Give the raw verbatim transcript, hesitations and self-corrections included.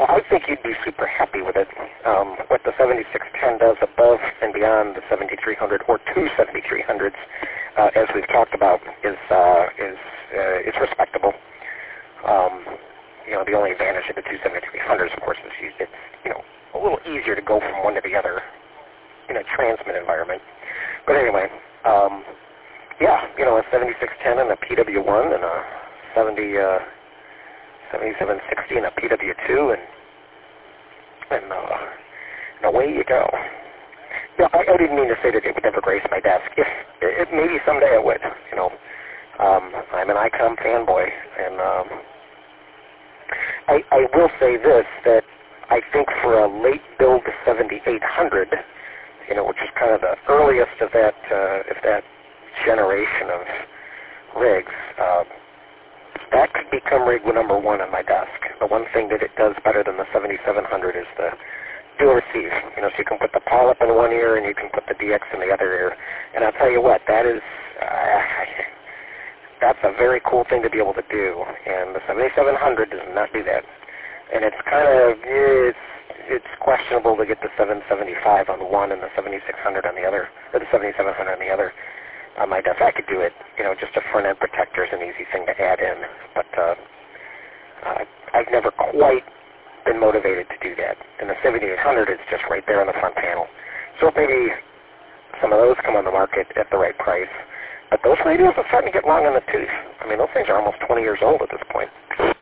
I think you'd be super happy with it. Um, what the seventy-six ten does above and beyond the seventy-three hundred or two seventy-three hundreds, uh, as we've talked about, is uh, is uh, is respectable. Um, you know, the only advantage of the two seventy-three hundreds, of course, is you, it's you know a little easier to go from one to the other in a transmit environment. But anyway, um, yeah, you know, a seventy-six ten and a P W one and a seventy. Uh, seventy-seven sixty and a P W two, and and, uh, and away you go. Yeah, I, I didn't mean to say that it would never grace my desk. If, if maybe someday it would. You know, um, I'm an ICOM fanboy, and um, I, I will say this, that I think for a late build seventy-eight hundred, you know, which is kind of the earliest of that uh, of that generation of rigs. Uh, That could become rig number one on my desk. The one thing that it does better than the seventy-seven hundred is the dual receive. You know, so you can put the P A L up in one ear and you can put the D X in the other ear. And I'll tell you what, that is, uh, that's a very cool thing to be able to do. And the seventy-seven hundred does not do that. And it's kind of, it's, it's questionable to get the seven seventy-five on one and the seventy-six hundred on the other, or the seventy-seven hundred on the other. On my desk, I could do it. You know, just a front end protector is an easy thing to add in, but uh, uh, I've never quite been motivated to do that. And the seventy-eight hundred is just right there on the front panel. So maybe some of those come on the market at the right price. But those radios are starting to get long in the tooth. I mean, those things are almost twenty years old at this point.